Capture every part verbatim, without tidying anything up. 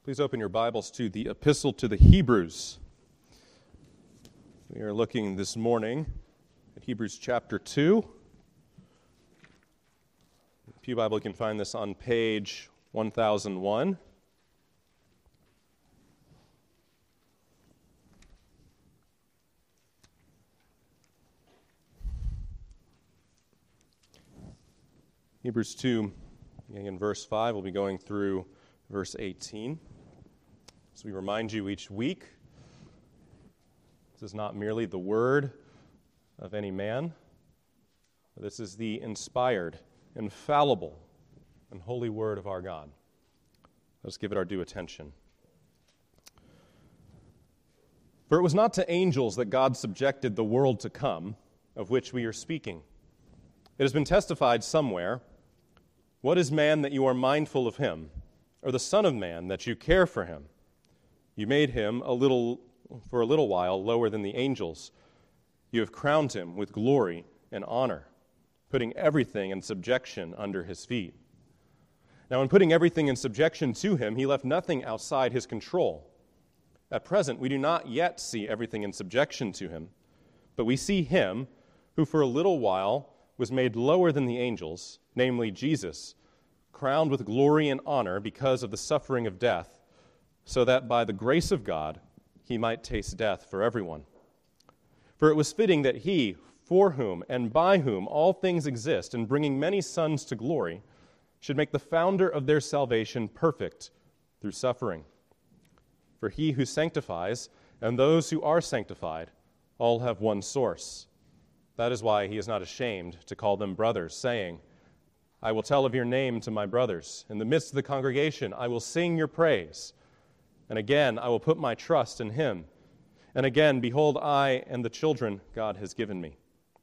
Please open your Bibles to the Epistle to the Hebrews. We are looking this morning at Hebrews chapter two. In the Pew Bible, you can find this on page one thousand one. Hebrews two, in verse five, we'll be going through verse eighteen. So we remind you each week, this is not merely the word of any man, but this is the inspired, infallible, and holy word of our God. Let's give it our due attention. For it was not to angels that God subjected the world to come, of which we are speaking. It has been testified somewhere, "What is man that you are mindful of him, or the Son of Man that you care for him? You made him a little, for a little while lower than the angels. You have crowned him with glory and honor, putting everything in subjection under his feet." Now, in putting everything in subjection to him, he left nothing outside his control. At present, we do not yet see everything in subjection to him, but we see him who for a little while was made lower than the angels, namely Jesus, crowned with glory and honor because of the suffering of death, so that by the grace of God he might taste death for everyone. For it was fitting that he, for whom and by whom all things exist, in bringing many sons to glory, should make the founder of their salvation perfect through suffering. For he who sanctifies and those who are sanctified all have one source. That is why he is not ashamed to call them brothers, saying, "I will tell of your name to my brothers. In the midst of the congregation I will sing your praise. And again I will put my trust in him. And again, behold, I and the children God has given me."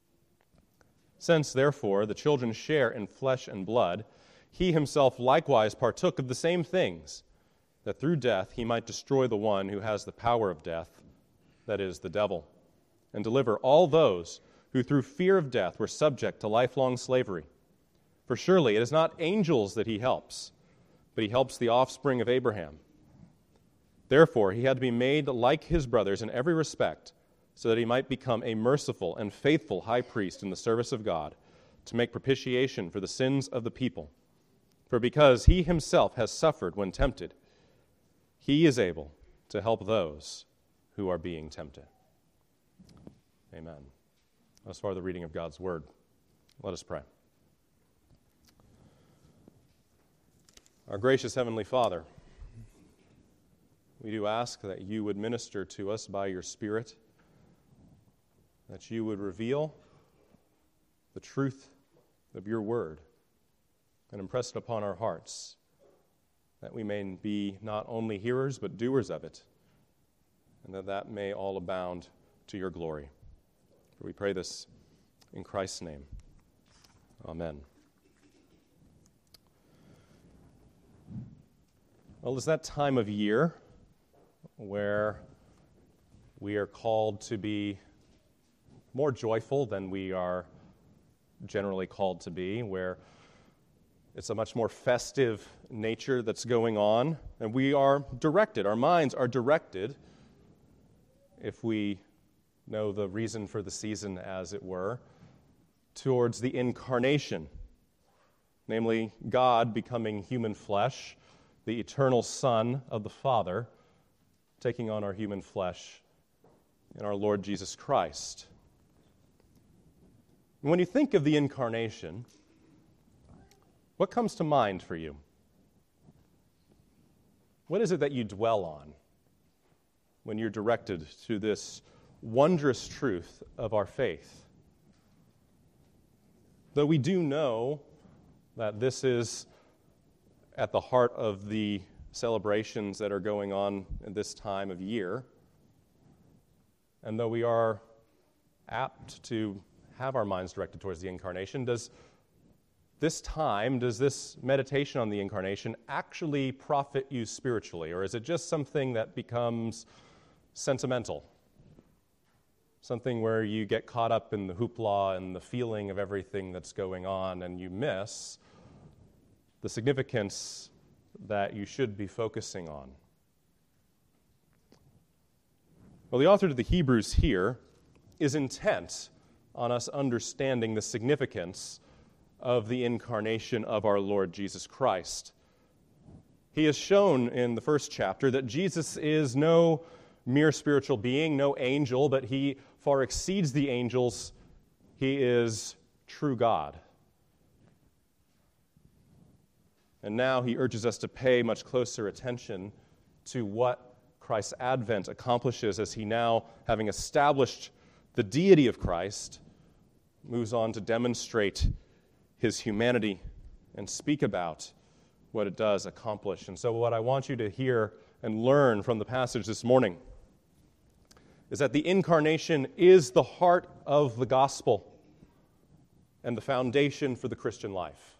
Since, therefore, the children share in flesh and blood, he himself likewise partook of the same things, that through death he might destroy the one who has the power of death, that is, the devil, and deliver all those who through fear of death were subject to lifelong slavery. For surely it is not angels that he helps, but he helps the offspring of Abraham. Therefore he had to be made like his brothers in every respect, so that he might become a merciful and faithful high priest in the service of God, to make propitiation for the sins of the people. For because he himself has suffered when tempted, he is able to help those who are being tempted. Amen. As far as the reading of God's word, let us pray. Our gracious Heavenly Father, we do ask that you would minister to us by your Spirit, that you would reveal the truth of your word and impress it upon our hearts, that we may be not only hearers but doers of it, and that that may all abound to your glory. For we pray this in Christ's name. Amen. Well, it's that time of year where we are called to be more joyful than we are generally called to be, where it's a much more festive nature that's going on, and we are directed, our minds are directed, if we know the reason for the season, as it were, towards the incarnation, namely God becoming human flesh, the eternal Son of the Father, taking on our human flesh in our Lord Jesus Christ. And when you think of the incarnation, what comes to mind for you? What is it that you dwell on when you're directed to this wondrous truth of our faith? Though we do know that this is at the heart of the celebrations that are going on at this time of year, and though we are apt to have our minds directed towards the incarnation, does this time, does this meditation on the incarnation actually profit you spiritually, or is it just something that becomes sentimental? Something where you get caught up in the hoopla and the feeling of everything that's going on, and you miss the significance that you should be focusing on Well, the author to the Hebrews here is intent on us understanding the significance of the incarnation of our Lord Jesus Christ. He has shown in the first chapter that Jesus is no mere spiritual being, no angel, but he far exceeds the angels. He is true God. And now he urges us to pay much closer attention to what Christ's advent accomplishes as he now, having established the deity of Christ, moves on to demonstrate his humanity and speak about what it does accomplish. And so what I want you to hear and learn from the passage this morning is that the incarnation is the heart of the gospel and the foundation for the Christian life.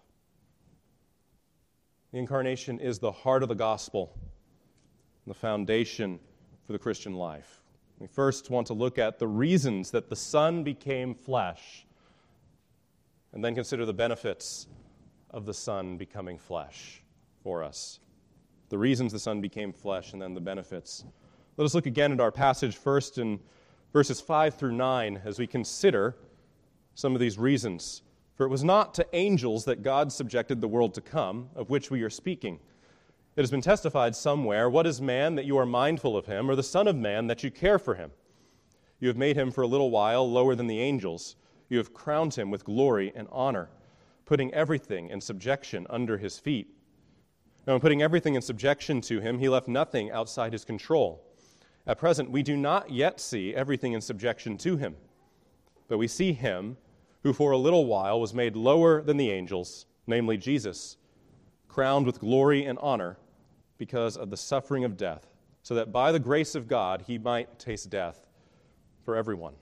The incarnation is the heart of the gospel, the foundation for the Christian life. We first want to look at the reasons that the Son became flesh, and then consider the benefits of the Son becoming flesh for us. The reasons the Son became flesh, and then the benefits. Let us look again at our passage first in verses five through nine as we consider some of these reasons. For it was not to angels that God subjected the world to come, of which we are speaking. It has been testified somewhere, what is man that you are mindful of him, or the Son of Man that you care for him? You have made him for a little while lower than the angels. You have crowned him with glory and honor, putting everything in subjection under his feet. Now, in putting everything in subjection to him, he left nothing outside his control. At present, we do not yet see everything in subjection to him, but we see him who for a little while was made lower than the angels, namely Jesus, crowned with glory and honor because of the suffering of death, so that by the grace of God he might taste death for everyone.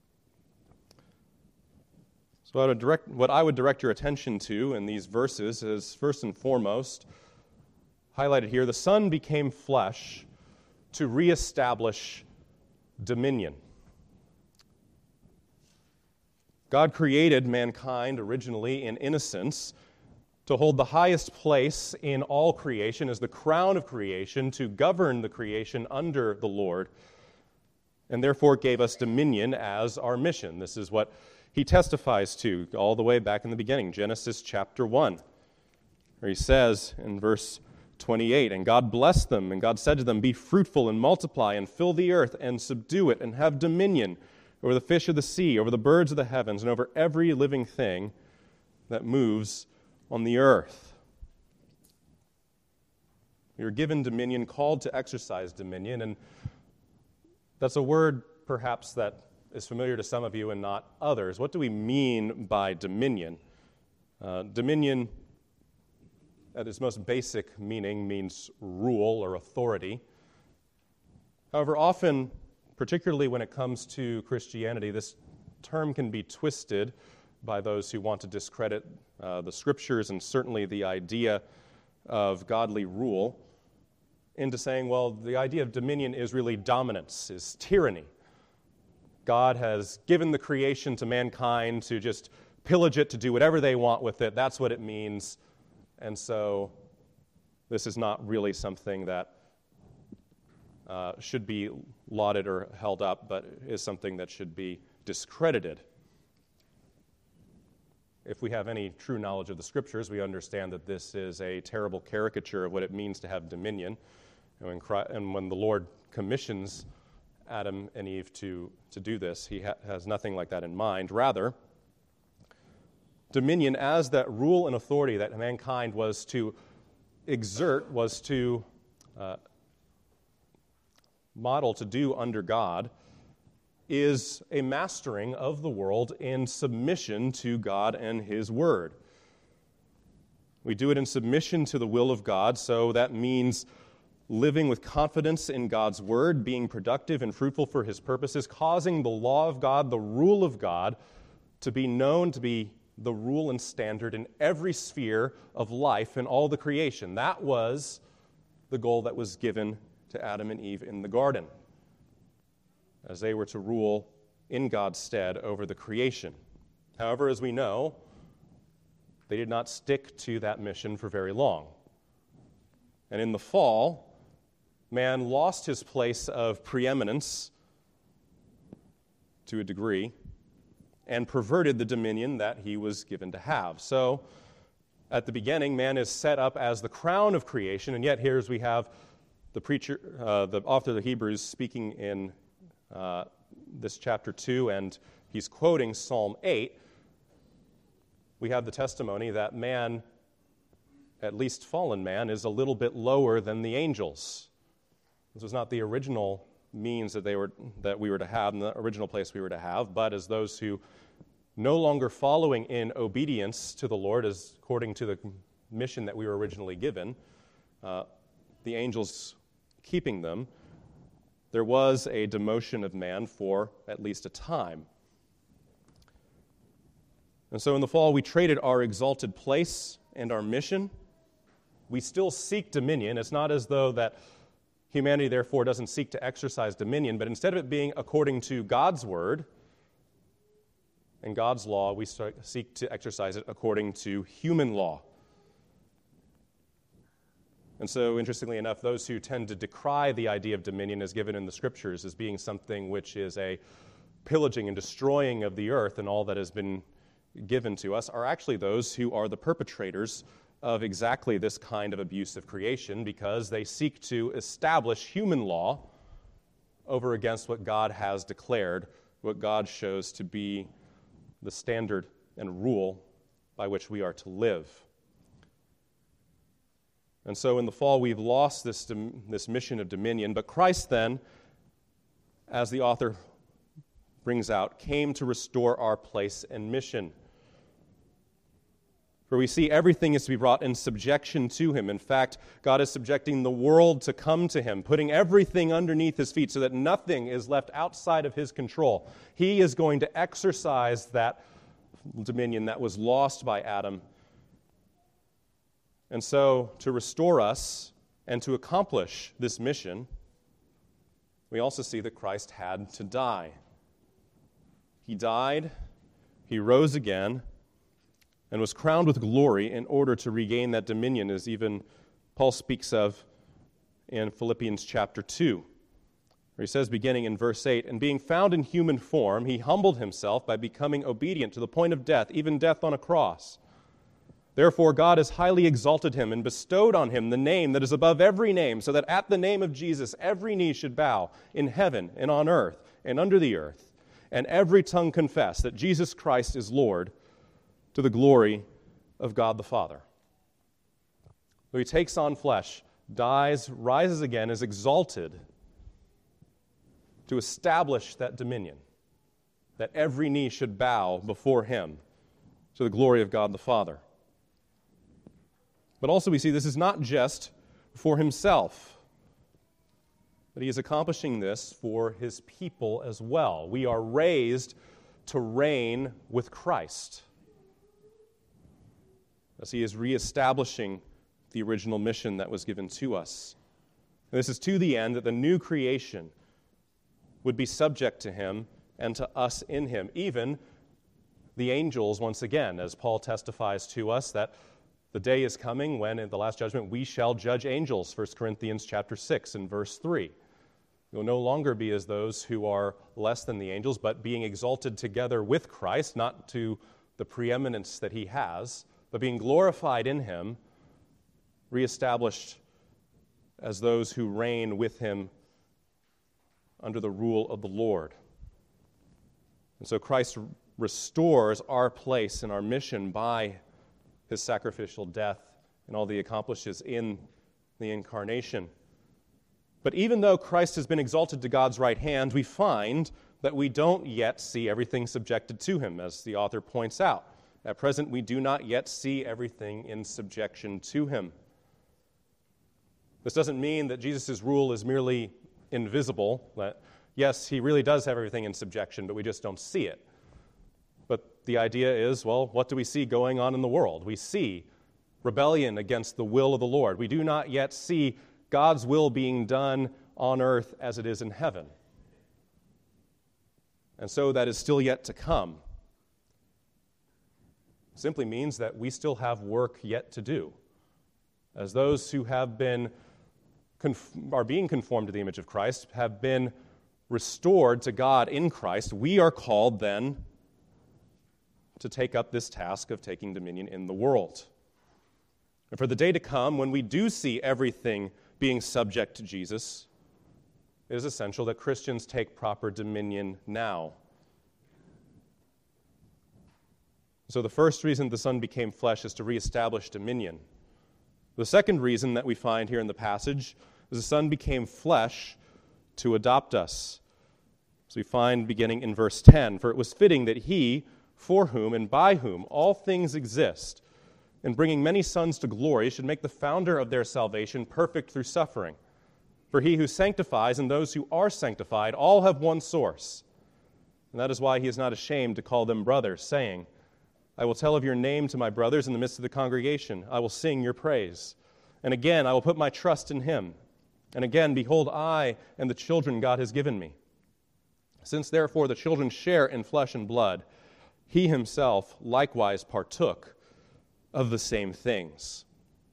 So I would direct, what I would direct your attention to in these verses is, first and foremost, highlighted here, the Son became flesh to reestablish dominion. God created mankind originally in innocence to hold the highest place in all creation as the crown of creation, to govern the creation under the Lord, and therefore gave us dominion as our mission. This is what he testifies to all the way back in the beginning, Genesis chapter one, where he says in verse twenty-eight, and God blessed them, and God said to them, be fruitful and multiply and fill the earth and subdue it and have dominion over the fish of the sea, over the birds of the heavens, and over every living thing that moves on the earth. We are given dominion, called to exercise dominion, and that's a word perhaps that is familiar to some of you and not others. What do we mean by dominion? Uh, dominion, at its most basic meaning, means rule or authority. However, often, particularly when it comes to Christianity, this term can be twisted by those who want to discredit uh, the Scriptures and certainly the idea of godly rule into saying, well, the idea of dominion is really dominance, is tyranny. God has given the creation to mankind to just pillage it, to do whatever they want with it. That's what it means. And so this is not really something that uh, should be lauded or held up, but is something that should be discredited. If we have any true knowledge of the Scriptures, we understand that this is a terrible caricature of what it means to have dominion. And when, Christ, and when the Lord commissions Adam and Eve to, to do this, he ha- has nothing like that in mind. Rather, dominion as that rule and authority that mankind was to exert, was to uh, model, to do under God, is a mastering of the world in submission to God and His Word. We do it in submission to the will of God, so that means living with confidence in God's Word, being productive and fruitful for His purposes, causing the law of God, the rule of God, to be known to be the rule and standard in every sphere of life in all the creation. That was the goal that was given to Adam and Eve in the garden, as they were to rule in God's stead over the creation. However, as we know, they did not stick to that mission for very long. And in the fall, man lost his place of preeminence to a degree, and perverted the dominion that he was given to have. So, at the beginning, man is set up as the crown of creation, and yet here as we have the preacher, uh, the author of the Hebrews speaking in uh, this chapter two, and he's quoting Psalm eight, we have the testimony that man, at least fallen man, is a little bit lower than the angels. This was not the original means that they were that we were to have, in the original place we were to have, but as those who no longer following in obedience to the Lord as according to the mission that we were originally given, uh, the angels keeping them, there was a demotion of man for at least a time. And so in the fall, we traded our exalted place and our mission. We still seek dominion. It's not as though that humanity, therefore, doesn't seek to exercise dominion, but instead of it being according to God's word and God's law, we seek to exercise it according to human law. And so, interestingly enough, those who tend to decry the idea of dominion as given in the Scriptures as being something which is a pillaging and destroying of the earth and all that has been given to us are actually those who are the perpetrators of exactly this kind of abuse of creation, because they seek to establish human law over against what God has declared, what God shows to be the standard and rule by which we are to live. And so in the fall, we've lost this, this mission of dominion, but Christ then, as the author brings out, came to restore our place and mission. For we see everything is to be brought in subjection to him. In fact, God is subjecting the world to come to him, putting everything underneath his feet so that nothing is left outside of his control. He is going to exercise that dominion that was lost by Adam. And so, to restore us and to accomplish this mission, we also see that Christ had to die. He died, he rose again, and was crowned with glory in order to regain that dominion, as even Paul speaks of in Philippians chapter two, where he says, beginning in verse eight, and being found in human form, he humbled himself by becoming obedient to the point of death, even death on a cross. Therefore God has highly exalted him and bestowed on him the name that is above every name, so that at the name of Jesus every knee should bow in heaven and on earth and under the earth, and every tongue confess that Jesus Christ is Lord, to the glory of God the Father. So he takes on flesh, dies, rises again, is exalted to establish that dominion, that every knee should bow before him to the glory of God the Father. But also we see this is not just for himself, but he is accomplishing this for his people as well. We are raised to reign with Christ, as he is reestablishing the original mission that was given to us. And this is to the end that the new creation would be subject to him and to us in him, even the angels once again, as Paul testifies to us that the day is coming when in the last judgment we shall judge angels, First Corinthians chapter six and verse three. We will no longer be as those who are less than the angels, but being exalted together with Christ, not to the preeminence that he has, but being glorified in him, reestablished as those who reign with him under the rule of the Lord. And so Christ restores our place and our mission by his sacrificial death and all that he accomplishes in the incarnation. But even though Christ has been exalted to God's right hand, we find that we don't yet see everything subjected to him, as the author points out. At present, we do not yet see everything in subjection to him. This doesn't mean that Jesus' rule is merely invisible, that, yes, he really does have everything in subjection, but we just don't see it. But the idea is, well, what do we see going on in the world? We see rebellion against the will of the Lord. We do not yet see God's will being done on earth as it is in heaven. And so that is still yet to come. Simply means that we still have work yet to do. As those who have been, conf- are being conformed to the image of Christ, have been restored to God in Christ, we are called then to take up this task of taking dominion in the world. And for the day to come, when we do see everything being subject to Jesus, it is essential that Christians take proper dominion now. So the first reason the Son became flesh is to reestablish dominion. The second reason that we find here in the passage is the Son became flesh to adopt us. So we find beginning in verse ten, "For it was fitting that he, for whom and by whom all things exist, in bringing many sons to glory, should make the founder of their salvation perfect through suffering. For he who sanctifies and those who are sanctified all have one source. And that is why he is not ashamed to call them brothers, saying, I will tell of your name to my brothers in the midst of the congregation. I will sing your praise. And again, I will put my trust in him. And again, behold, I and the children God has given me. Since therefore the children share in flesh and blood, he himself likewise partook of the same things."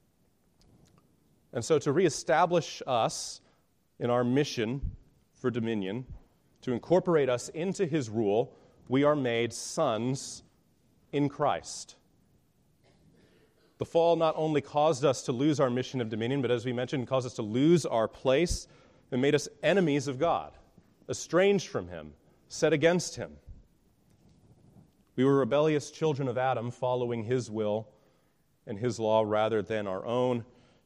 And so to reestablish us in our mission for dominion, to incorporate us into his rule, we are made sons in Christ. The fall not only caused us to lose our mission of dominion, but as we mentioned, caused us to lose our place and made us enemies of God, estranged from him, set against him. We were rebellious children of Adam, following his will and his law rather than our own,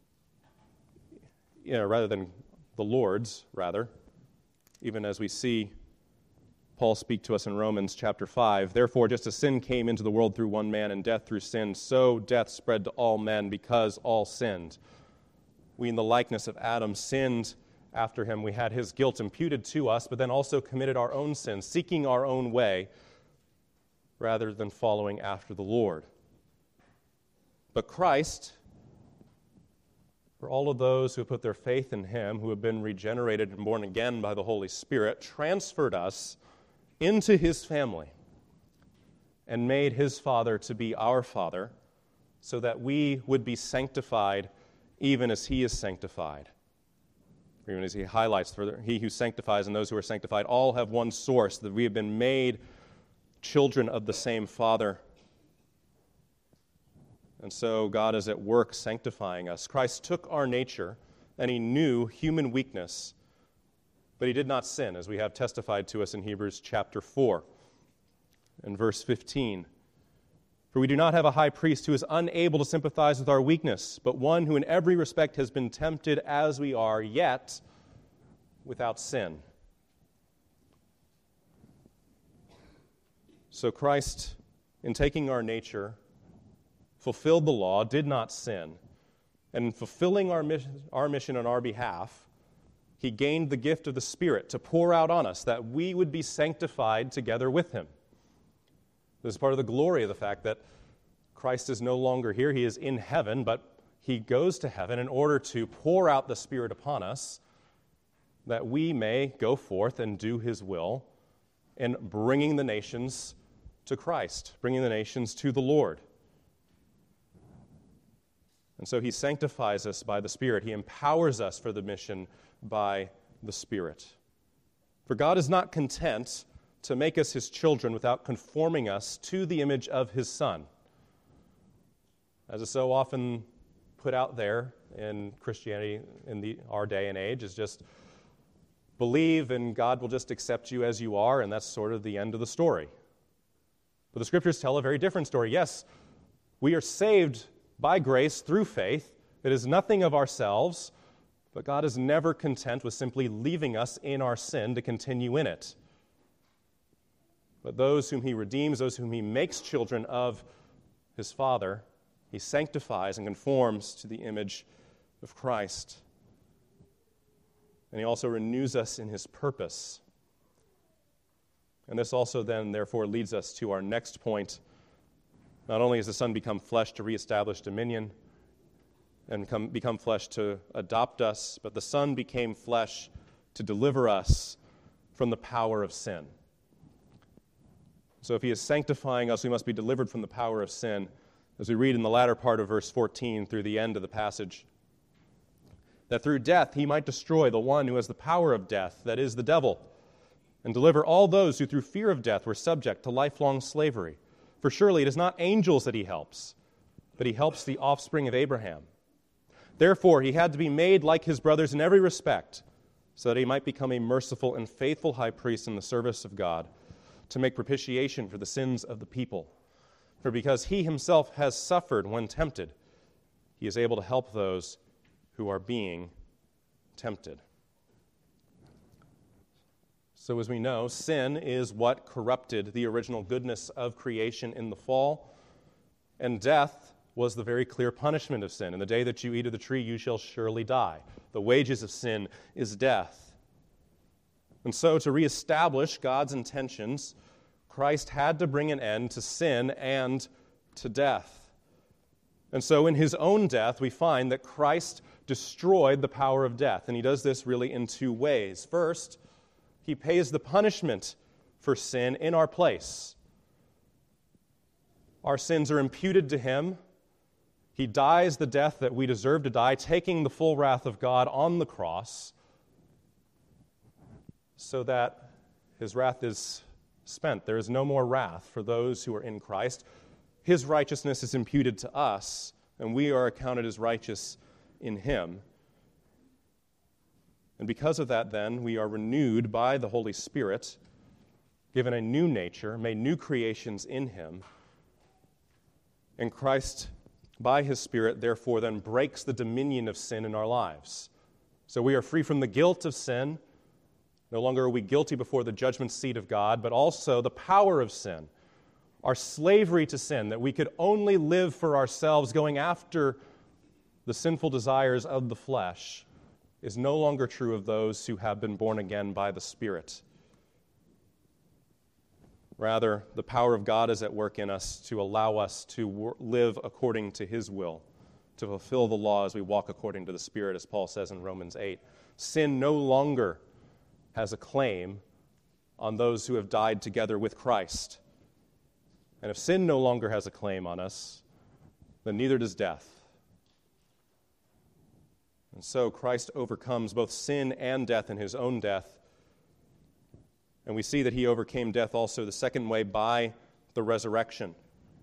you know, rather than the Lord's, rather, even as we see Paul speak to us in Romans chapter five. "Therefore, just as sin came into the world through one man, and death through sin, so death spread to all men because all sinned. We, in the likeness of Adam, sinned after him. We had his guilt imputed to us, but then also committed our own sins, seeking our own way rather than following after the Lord. But Christ, for all of those who put their faith in him, who have been regenerated and born again by the Holy Spirit, transferred us into his family and made his Father to be our Father, so that we would be sanctified even as he is sanctified. Even as he highlights further, he who sanctifies and those who are sanctified all have one source, that we have been made children of the same Father. And so God is at work sanctifying us. Christ took our nature, and he knew human weakness, but he did not sin, as we have testified to us in Hebrews chapter four and verse fifteen. "For we do not have a high priest who is unable to sympathize with our weakness, but one who in every respect has been tempted as we are, yet without sin." So Christ, in taking our nature, fulfilled the law, did not sin, and in fulfilling our mission, our mission on our behalf, he gained the gift of the Spirit to pour out on us, that we would be sanctified together with him. This is part of the glory of the fact that Christ is no longer here. He is in heaven, but he goes to heaven in order to pour out the Spirit upon us, that we may go forth and do his will in bringing the nations to Christ, bringing the nations to the Lord. And so he sanctifies us by the Spirit. He empowers us for the mission by the Spirit. For God is not content to make us his children without conforming us to the image of his Son. As is so often put out there in Christianity in the, our day and age, is just believe and God will just accept you as you are, and that's sort of the end of the story. But the Scriptures tell a very different story. Yes, we are saved by grace through faith. It is nothing of ourselves, but God is never content with simply leaving us in our sin to continue in it. But those whom he redeems, those whom he makes children of his Father, he sanctifies and conforms to the image of Christ. And he also renews us in his purpose. And this also then, therefore, leads us to our next point. Not only has the Son become flesh to reestablish dominion and come, become flesh to adopt us, but the Son became flesh to deliver us from the power of sin. So if he is sanctifying us, we must be delivered from the power of sin, as we read in the latter part of verse fourteen through the end of the passage, that through death he might destroy the one who has the power of death, that is, the devil, and deliver all those who through fear of death were subject to lifelong slavery. For surely it is not angels that he helps, but he helps the offspring of Abraham. Therefore he had to be made like his brothers in every respect, so that he might become a merciful and faithful high priest in the service of God, to make propitiation for the sins of the people. For because he himself has suffered when tempted, he is able to help those who are being tempted. So as we know, sin is what corrupted the original goodness of creation in the fall, and death was the very clear punishment of sin. In the day that you eat of the tree, you shall surely die. The wages of sin is death. And so to reestablish God's intentions, Christ had to bring an end to sin and to death. And so in his own death, we find that Christ destroyed the power of death, and he does this really in two ways. First, he pays the punishment for sin in our place. Our sins are imputed to him. He dies the death that we deserve to die, taking the full wrath of God on the cross, so that his wrath is spent. There is no more wrath for those who are in Christ. His righteousness is imputed to us, and we are accounted as righteous in him. And because of that, then, we are renewed by the Holy Spirit, given a new nature, made new creations in him. And Christ, by his Spirit, therefore, then breaks the dominion of sin in our lives. So we are free from the guilt of sin. No longer are we guilty before the judgment seat of God, but also the power of sin, our slavery to sin, that we could only live for ourselves, going after the sinful desires of the flesh, is no longer true of those who have been born again by the Spirit. Rather, the power of God is at work in us to allow us to wor- live according to his will, to fulfill the law as we walk according to the Spirit, as Paul says in Romans eight. Sin no longer has a claim on those who have died together with Christ. And if sin no longer has a claim on us, then neither does death. And so Christ overcomes both sin and death in his own death. And we see that he overcame death also the second way by the resurrection.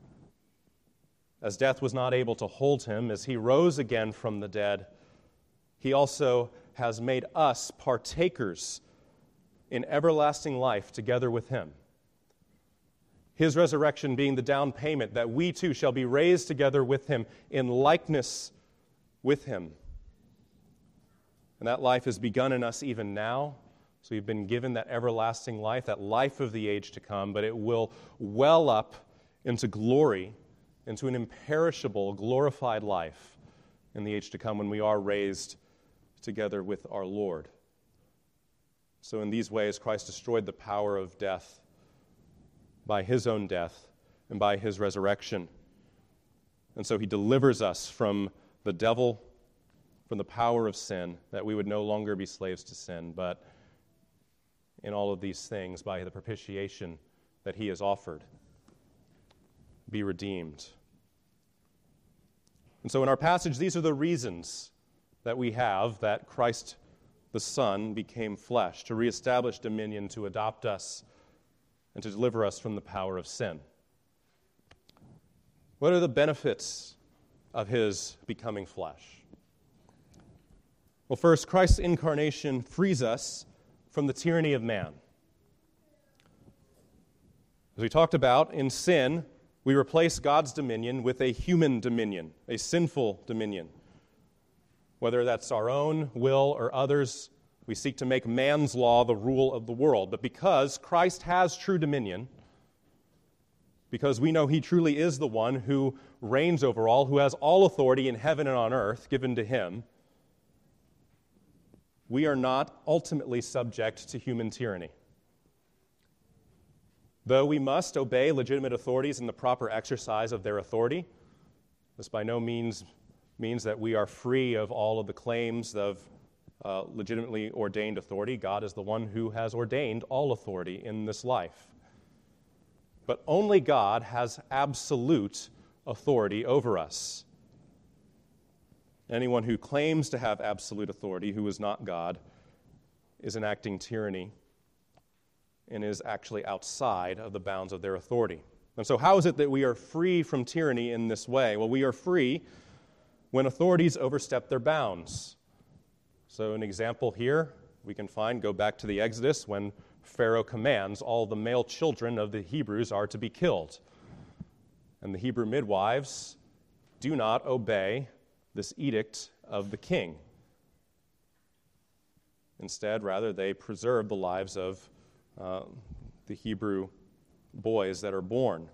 As death was not able to hold him, as he rose again from the dead, he also has made us partakers in everlasting life together with him. His resurrection being the down payment that we too shall be raised together with him in likeness with him. And that life has begun in us even now. So we've been given that everlasting life, that life of the age to come, but it will well up into glory, into an imperishable, glorified life in the age to come when we are raised together with our Lord. So in these ways, Christ destroyed the power of death by his own death and by his resurrection. And so he delivers us from the devil, from the power of sin, that we would no longer be slaves to sin, but in all of these things, by the propitiation that he has offered, be redeemed. And so in our passage, these are the reasons that we have that Christ the Son became flesh, to reestablish dominion, to adopt us, and to deliver us from the power of sin. What are the benefits of his becoming flesh? Well, first, Christ's incarnation frees us from the tyranny of man. As we talked about, in sin, we replace God's dominion with a human dominion, a sinful dominion. Whether that's our own will or others, we seek to make man's law the rule of the world. But because Christ has true dominion, because we know he truly is the one who reigns over all, who has all authority in heaven and on earth given to him, we are not ultimately subject to human tyranny. Though we must obey legitimate authorities in the proper exercise of their authority, this by no means means that we are free of all of the claims of uh, legitimately ordained authority. God is the one who has ordained all authority in this life. But only God has absolute authority over us. Anyone who claims to have absolute authority, who is not God, is enacting tyranny. and is actually outside of the bounds of their authority. And so how is it that we are free from tyranny in this way? Well, we are free when authorities overstep their bounds. So an example here we can find, go back to the Exodus, when Pharaoh commands all the male children of the Hebrews are to be killed. And the Hebrew midwives do not obey this edict of the king. Instead, rather, they preserve the lives of uh, the Hebrew boys that are born.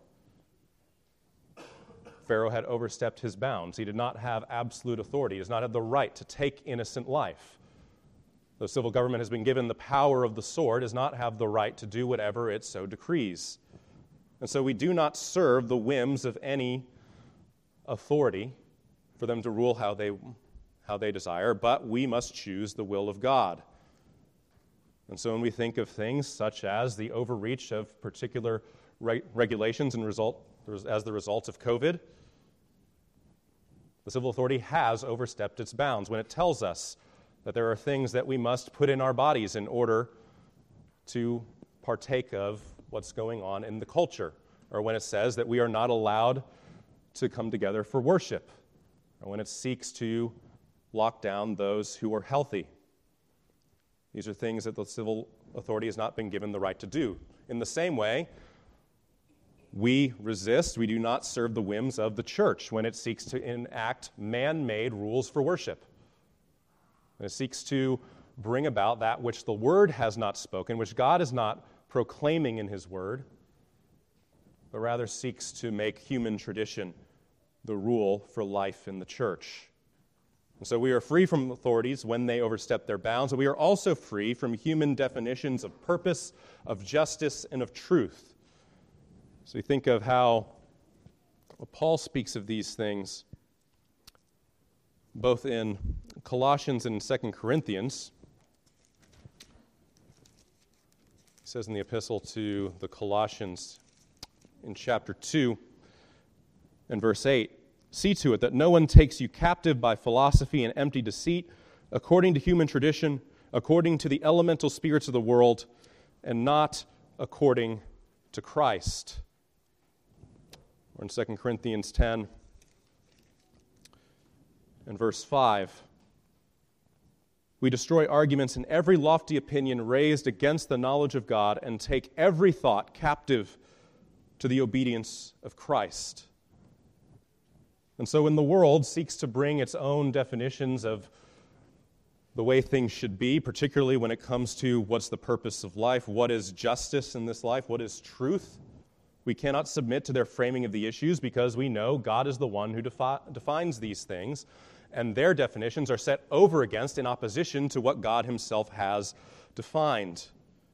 Pharaoh had overstepped his bounds. He did not have absolute authority. He does not have the right to take innocent life. The civil government has been given the power of the sword, does not have the right to do whatever it so decrees. And so we do not serve the whims of any authority for them to rule how they, how they desire, but we must choose the will of God. And so when we think of things such as the overreach of particular re- regulations and result, as the result of COVID, the civil authority has overstepped its bounds when it tells us that there are things that we must put in our bodies in order to partake of what's going on in the culture, or when it says that we are not allowed to come together for worship, or when it seeks to lock down those who are healthy. These are things that the civil authority has not been given the right to do. In the same way, we resist, we do not serve the whims of the church when it seeks to enact man-made rules for worship. When it seeks to bring about that which the Word has not spoken, which God is not proclaiming in His Word, but rather seeks to make human tradition the rule for life in the church. And so we are free from authorities when they overstep their bounds, but we are also free from human definitions of purpose, of justice, and of truth. So you think of how well, Paul speaks of these things both in Colossians and Second Corinthians. He says in the epistle to the Colossians in chapter two and verse eight, "See to it that no one takes you captive by philosophy and empty deceit, according to human tradition, according to the elemental spirits of the world, and not according to Christ." Or in Second Corinthians ten and verse five, "We destroy arguments and every lofty opinion raised against the knowledge of God, and take every thought captive to the obedience of Christ." And so when the world seeks to bring its own definitions of the way things should be, particularly when it comes to what's the purpose of life, what is justice in this life, what is truth, we cannot submit to their framing of the issues because we know God is the one who defi- defines these things, and their definitions are set over against in opposition to what God Himself has defined.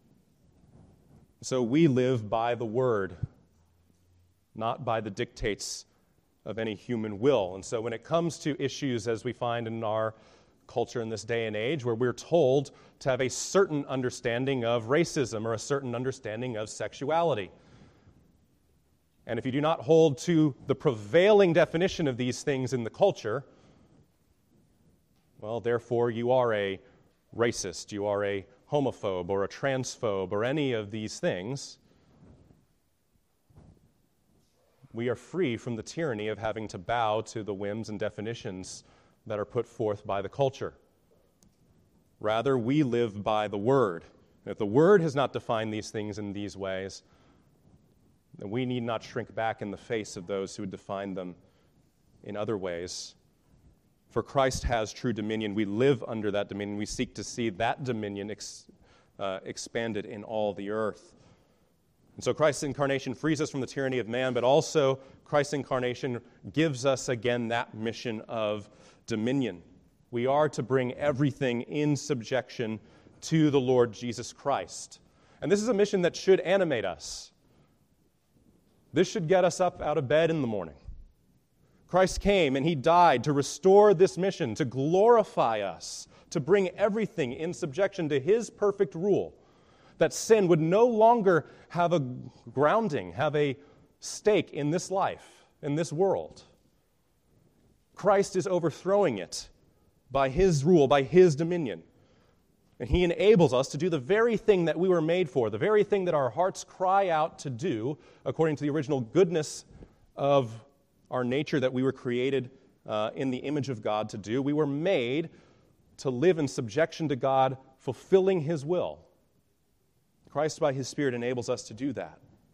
So we live by the Word, not by the dictates of any human will. And so when it comes to issues as we find in our culture in this day and age, where we're told to have a certain understanding of racism or a certain understanding of sexuality, and if you do not hold to the prevailing definition of these things in the culture, well, therefore you are a racist, you are a homophobe or a transphobe or any of these things. We are free from the tyranny of having to bow to the whims and definitions that are put forth by the culture. Rather, we live by the Word. And if the Word has not defined these things in these ways, then we need not shrink back in the face of those who would define them in other ways. For Christ has true dominion. We live under that dominion. We seek to see that dominion ex, uh, expanded in all the earth. And so Christ's incarnation frees us from the tyranny of man, but also Christ's incarnation gives us again that mission of dominion. We are to bring everything in subjection to the Lord Jesus Christ. And this is a mission that should animate us. This should get us up out of bed in the morning. Christ came and He died to restore this mission, to glorify us, to bring everything in subjection to His perfect rule, that sin would no longer have a grounding, have a stake in this life, in this world. Christ is overthrowing it by His rule, by His dominion. And he enables us to do the very thing that we were made for, the very thing that our hearts cry out to do, according to the original goodness of our nature that we were created uh, in the image of God to do. We were made to live in subjection to God, fulfilling his will. Christ, by his Spirit, enables us to do that.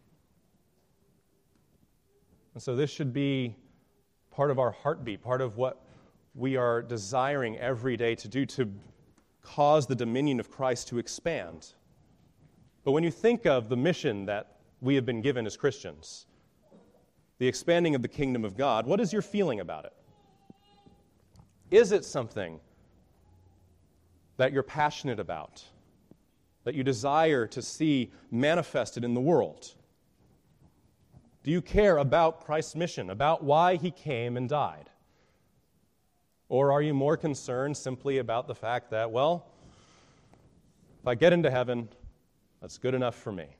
And so this should be part of our heartbeat, part of what we are desiring every day to do, to cause the dominion of Christ to expand. But when you think of the mission that we have been given as Christians, the expanding of the kingdom of God, what is your feeling about it? Is it something that you're passionate about, that you desire to see manifested in the world? Do you care about Christ's mission, about why he came and died? Or are you more concerned simply about the fact that, well, if I get into heaven, that's good enough for me?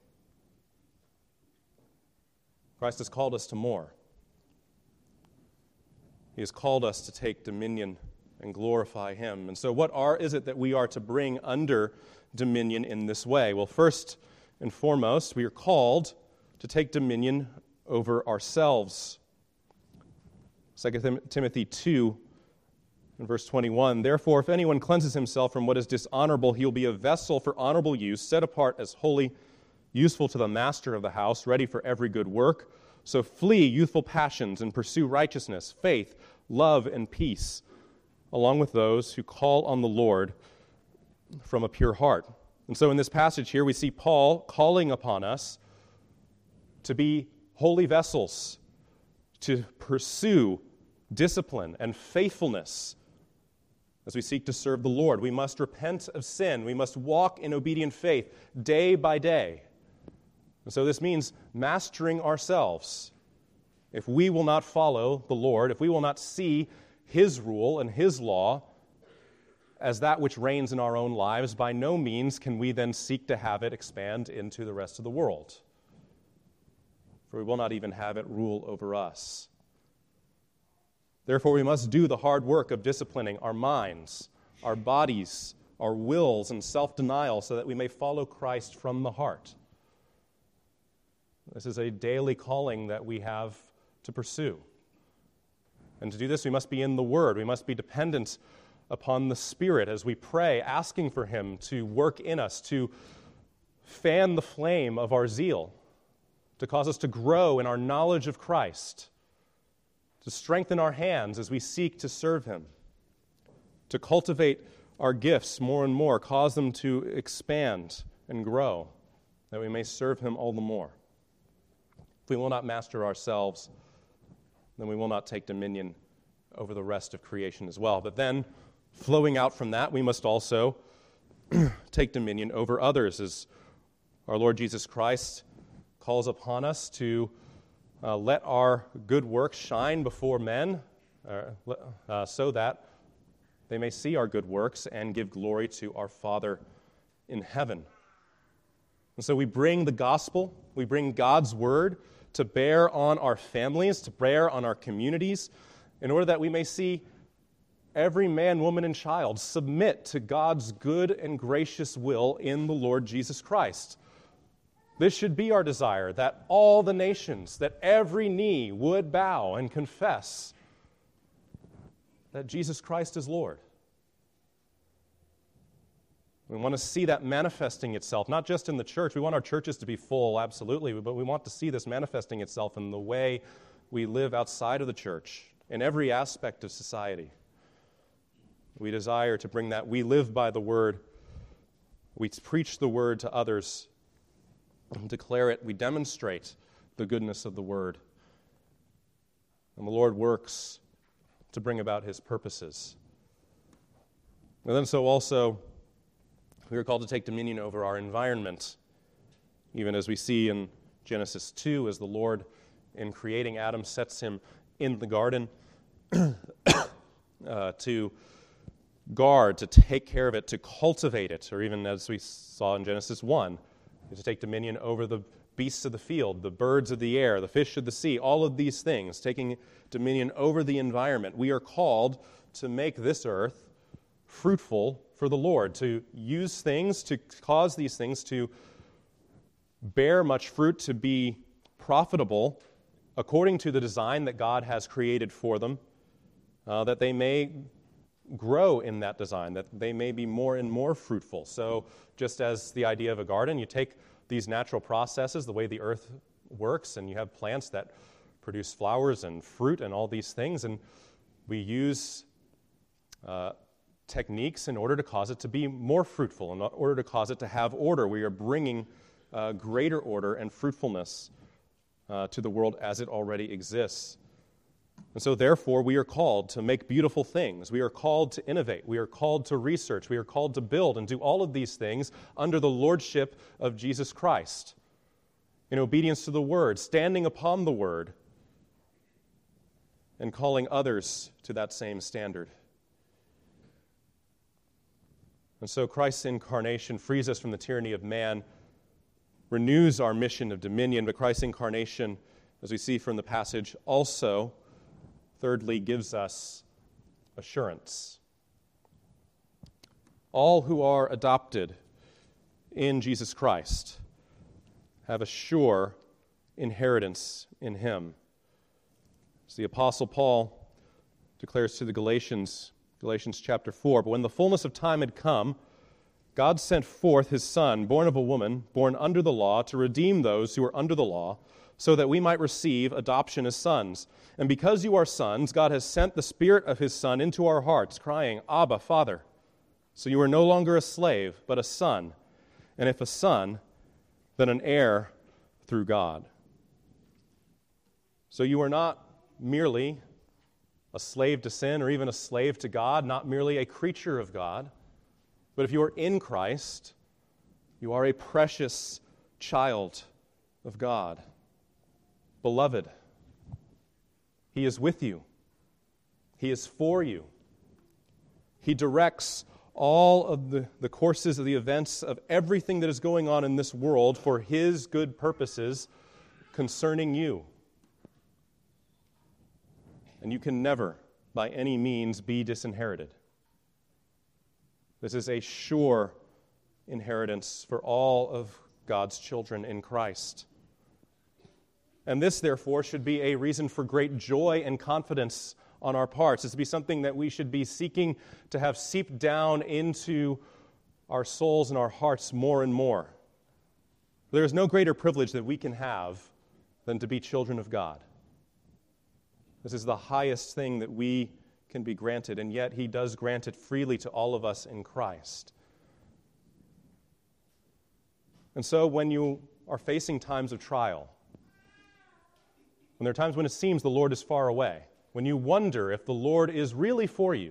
Christ has called us to more. He has called us to take dominion and glorify him. And so what are, is it that we are to bring under dominion in this way? Well, first and foremost, we are called to take dominion over ourselves. Second Timothy two, in verse twenty-one, therefore, if anyone cleanses himself from what is dishonorable, he will be a vessel for honorable use, set apart as holy, useful to the master of the house, ready for every good work. So flee youthful passions and pursue righteousness, faith, love, and peace, along with those who call on the Lord from a pure heart. And so in this passage here, we see Paul calling upon us to be holy vessels, to pursue discipline and faithfulness as we seek to serve the Lord. We must repent of sin. We must walk in obedient faith day by day. And so this means mastering ourselves. If we will not follow the Lord, if we will not see his rule and his law as that which reigns in our own lives, by no means can we then seek to have it expand into the rest of the world. For we will not even have it rule over us. Therefore, we must do the hard work of disciplining our minds, our bodies, our wills, and self-denial so that we may follow Christ from the heart. This is a daily calling that we have to pursue. And to do this, we must be in the Word. We must be dependent upon the Spirit as we pray, asking for him to work in us, to fan the flame of our zeal, to cause us to grow in our knowledge of Christ, to strengthen our hands as we seek to serve him, to cultivate our gifts more and more, cause them to expand and grow, that we may serve him all the more. If we will not master ourselves, then we will not take dominion over the rest of creation as well. But then, flowing out from that, we must also take dominion over others, as our Lord Jesus Christ calls upon us to Uh, let our good works shine before men uh, uh, so that they may see our good works and give glory to our Father in heaven. And so we bring the gospel, we bring God's word to bear on our families, to bear on our communities, in order that we may see every man, woman, and child submit to God's good and gracious will in the Lord Jesus Christ. This should be our desire, that all the nations, that every knee would bow and confess that Jesus Christ is Lord. We want to see that manifesting itself, not just in the church. We want our churches to be full, absolutely, but we want to see this manifesting itself in the way we live outside of the church, in every aspect of society. We desire to bring that. We live by the word. We preach the word to others, declare it, we demonstrate the goodness of the word. And the Lord works to bring about his purposes. And then so also, we are called to take dominion over our environment, even as we see in Genesis two, as the Lord, in creating Adam, sets him in the garden uh, to guard, to take care of it, to cultivate it, or even as we saw in Genesis one, to take dominion over the beasts of the field, the birds of the air, the fish of the sea, all of these things, taking dominion over the environment. We are called to make this earth fruitful for the Lord, to use things, to cause these things to bear much fruit, to be profitable according to the design that God has created for them, uh, that they may grow in that design, that they may be more and more fruitful. So just as the idea of a garden, you take these natural processes, the way the earth works, and you have plants that produce flowers and fruit and all these things, and we use uh, techniques in order to cause it to be more fruitful, in order to cause it to have order. We are bringing uh, greater order and fruitfulness uh, to the world as it already exists. And so therefore, we are called to make beautiful things. We are called to innovate. We are called to research. We are called to build and do all of these things under the lordship of Jesus Christ, in obedience to the Word, standing upon the Word, and calling others to that same standard. And so Christ's incarnation frees us from the tyranny of man, renews our mission of dominion, but Christ's incarnation, as we see from the passage, also thirdly, gives us assurance. All who are adopted in Jesus Christ have a sure inheritance in Him. As the Apostle Paul declares to the Galatians, Galatians chapter four, but when the fullness of time had come, God sent forth His Son, born of a woman, born under the law, to redeem those who were under the law, so that we might receive adoption as sons. And because you are sons, God has sent the Spirit of His Son into our hearts, crying, Abba, Father. So you are no longer a slave, but a son. And if a son, then an heir through God. So you are not merely a slave to sin or even a slave to God, not merely a creature of God, but if you are in Christ, you are a precious child of God. Beloved, He is with you. He is for you. He directs all of the, the courses of the events of everything that is going on in this world for His good purposes concerning you. And you can never, by any means, be disinherited. This is a sure inheritance for all of God's children in Christ. And this, therefore, should be a reason for great joy and confidence on our parts. This should be something that we should be seeking to have seep down into our souls and our hearts more and more. There is no greater privilege that we can have than to be children of God. This is the highest thing that we can be granted, and yet He does grant it freely to all of us in Christ. And so when you are facing times of trial, when there are times when it seems the Lord is far away, when you wonder if the Lord is really for you,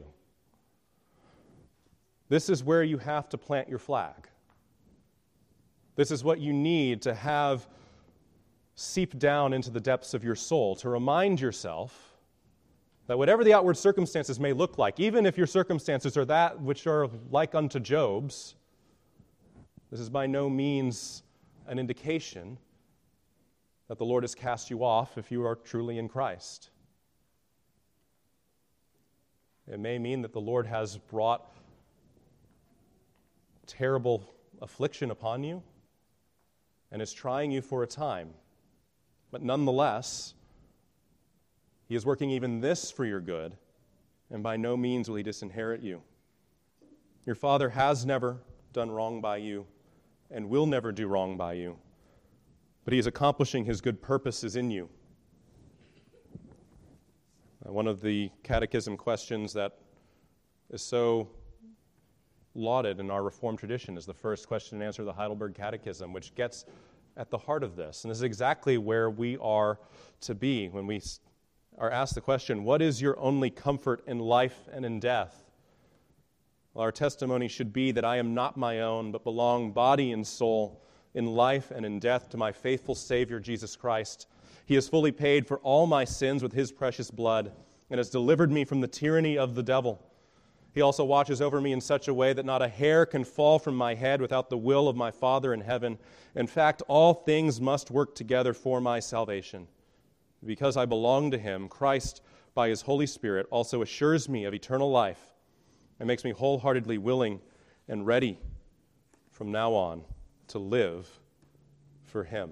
this is where you have to plant your flag. This is what you need to have seep down into the depths of your soul, to remind yourself that whatever the outward circumstances may look like, even if your circumstances are that which are like unto Job's, this is by no means an indication that the Lord has cast you off if you are truly in Christ. It may mean that the Lord has brought terrible affliction upon you and is trying you for a time. But nonetheless, He is working even this for your good, and by no means will He disinherit you. Your Father has never done wrong by you and will never do wrong by you, but He is accomplishing His good purposes in you. One of the catechism questions that is so lauded in our Reformed tradition is the first question and answer of the Heidelberg Catechism, which gets at the heart of this. And this is exactly where we are to be when we are asked the question, what is your only comfort in life and in death? Well, our testimony should be that I am not my own, but belong body and soul in life and in death to my faithful Savior, Jesus Christ. He has fully paid for all my sins with His precious blood and has delivered me from the tyranny of the devil. He also watches over me in such a way that not a hair can fall from my head without the will of my Father in heaven. In fact, all things must work together for my salvation. Because I belong to Him, Christ, by His Holy Spirit, also assures me of eternal life and makes me wholeheartedly willing and ready from now on to live for Him.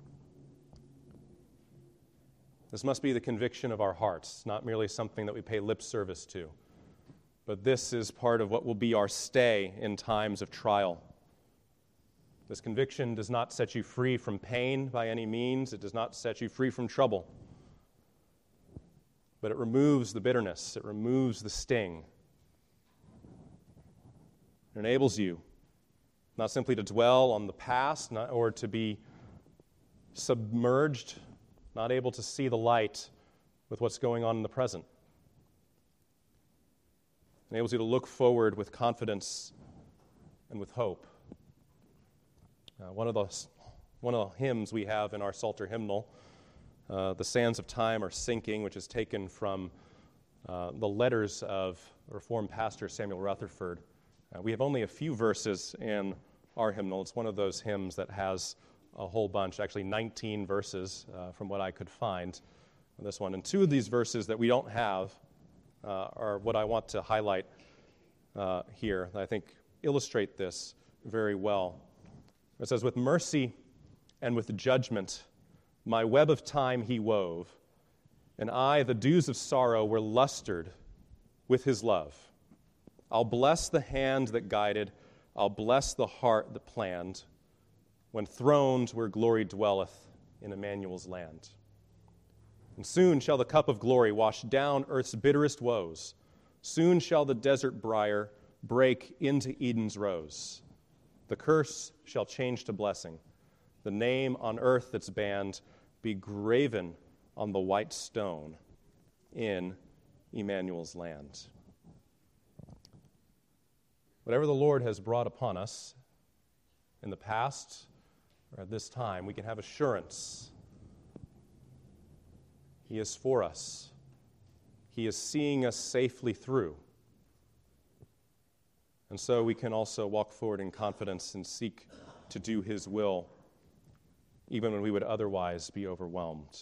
This must be the conviction of our hearts, not merely something that we pay lip service to, but this is part of what will be our stay in times of trial. This conviction does not set you free from pain by any means. It does not set you free from trouble. But it removes the bitterness. It removes the sting. It enables you not simply to dwell on the past not, or to be submerged, not able to see the light with what's going on in the present. It enables you to look forward with confidence and with hope. Uh, one of the one of the hymns we have in our Psalter hymnal, uh, "The Sands of Time Are Sinking," which is taken from uh, the letters of Reformed pastor Samuel Rutherford. Uh, we have only a few verses in our hymnal. It's one of those hymns that has a whole bunch, actually nineteen verses uh, from what I could find on this one. And two of these verses that we don't have uh, are what I want to highlight uh, here that I think illustrate this very well. It says, "With mercy and with judgment, my web of time he wove, and I, the dews of sorrow, were lustered with his love. I'll bless the hand that guided, I'll bless the heart that planned, when throned where glory dwelleth in Emmanuel's land. And soon shall the cup of glory wash down earth's bitterest woes. Soon shall the desert briar break into Eden's rose. The curse shall change to blessing. The name on earth that's banned be graven on the white stone in Emmanuel's land." Whatever the Lord has brought upon us in the past or at this time, we can have assurance. He is for us. He is seeing us safely through. And so we can also walk forward in confidence and seek to do His will, even when we would otherwise be overwhelmed.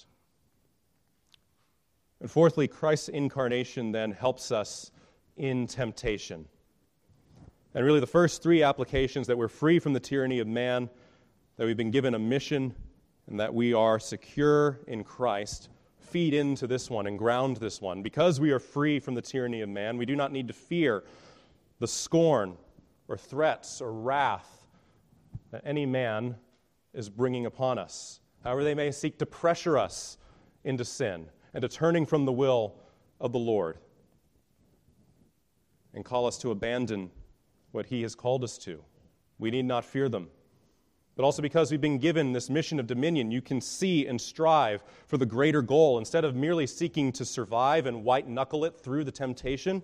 And fourthly, Christ's incarnation then helps us in temptation. And really the first three applications, that we're free from the tyranny of man, that we've been given a mission, and that we are secure in Christ, feed into this one and ground this one. Because we are free from the tyranny of man, we do not need to fear the scorn or threats or wrath that any man is bringing upon us. However they may seek to pressure us into sin and to turning from the will of the Lord and call us to abandon what He has called us to. We need not fear them. But also because we've been given this mission of dominion, you can see and strive for the greater goal. Instead of merely seeking to survive and white-knuckle it through the temptation,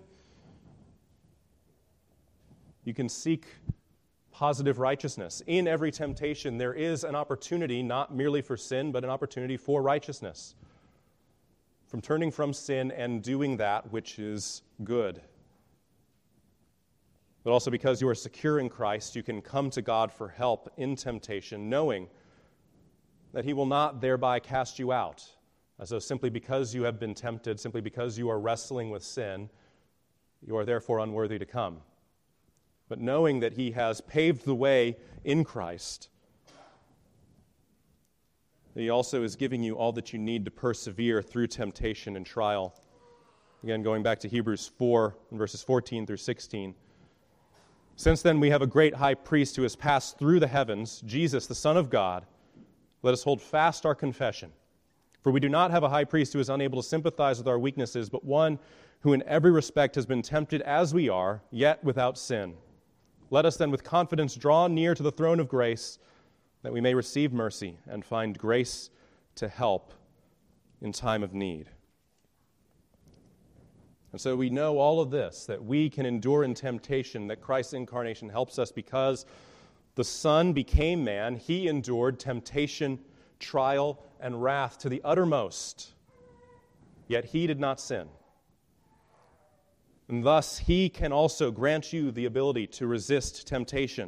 you can seek positive righteousness. In every temptation, there is an opportunity, not merely for sin, but an opportunity for righteousness. From turning from sin and doing that which is good. But also because you are secure in Christ, you can come to God for help in temptation, knowing that He will not thereby cast you out, as though simply because you have been tempted, simply because you are wrestling with sin, you are therefore unworthy to come. But knowing that He has paved the way in Christ, that He also is giving you all that you need to persevere through temptation and trial. Again, going back to Hebrews four, verses fourteen through sixteen. "Since then we have a great high priest who has passed through the heavens, Jesus, the Son of God. Let us hold fast our confession. For we do not have a high priest who is unable to sympathize with our weaknesses, but one who in every respect has been tempted as we are, yet without sin. Let us then with confidence draw near to the throne of grace, that we may receive mercy and find grace to help in time of need." And so we know all of this, that we can endure in temptation, that Christ's incarnation helps us because the Son became man. He endured temptation, trial, and wrath to the uttermost, yet He did not sin. And thus, He can also grant you the ability to resist temptation.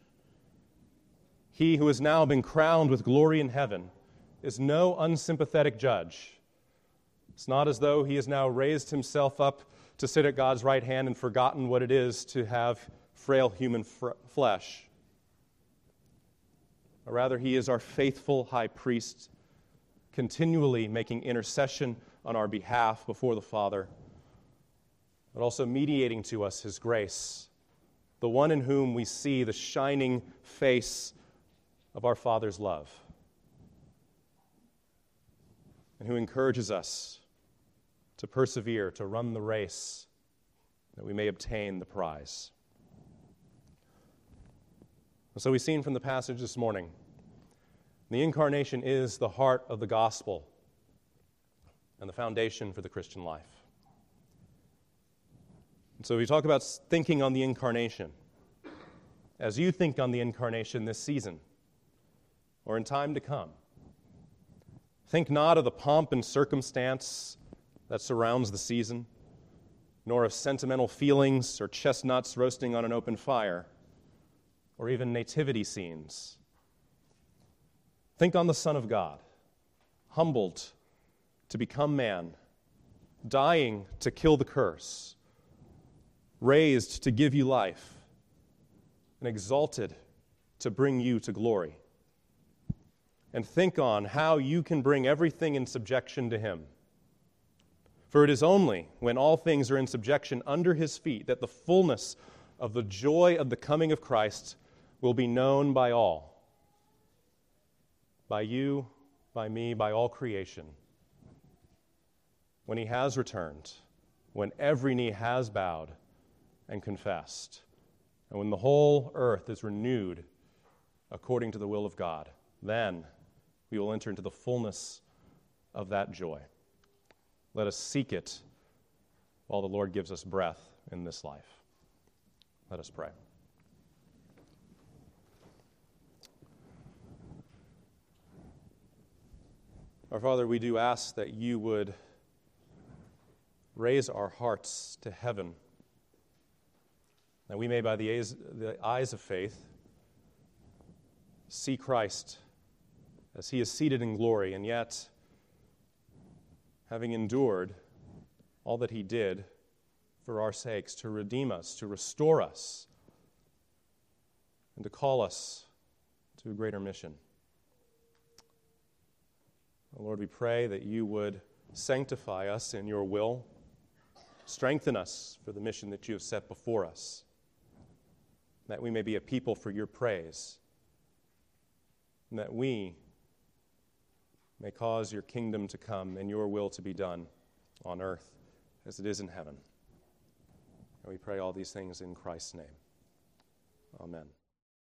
He who has now been crowned with glory in heaven is no unsympathetic judge. It's not as though He has now raised Himself up to sit at God's right hand and forgotten what it is to have frail human fr- flesh. But rather, he is our faithful high priest, continually making intercession on our behalf before the Father, but also mediating to us his grace, the one in whom we see the shining face of our Father's love, and who encourages us to persevere, to run the race, that we may obtain the prize. So we've seen from the passage this morning, the incarnation is the heart of the gospel and the foundation for the Christian life. And so we talk about thinking on the incarnation. As you think on the incarnation this season, or in time to come, think not of the pomp and circumstance that surrounds the season, nor of sentimental feelings or chestnuts roasting on an open fire, or even nativity scenes. Think on the Son of God, humbled to become man, dying to kill the curse, raised to give you life, and exalted to bring you to glory. And think on how you can bring everything in subjection to him. For it is only when all things are in subjection under his feet that the fullness of the joy of the coming of Christ will be known by all. By you, by me, by all creation. When he has returned, when every knee has bowed and confessed, and when the whole earth is renewed according to the will of God, then we will enter into the fullness of that joy. Let us seek it while the Lord gives us breath in this life. Let us pray. Our Father, we do ask that you would raise our hearts to heaven, that we may, by the eyes, the eyes of faith, see Christ as he is seated in glory, and yet, having endured all that he did for our sakes, to redeem us, to restore us, and to call us to a greater mission. Lord, we pray that you would sanctify us in your will, strengthen us for the mission that you have set before us, that we may be a people for your praise, and that we may cause your kingdom to come and your will to be done on earth as it is in heaven. And we pray all these things in Christ's name. Amen.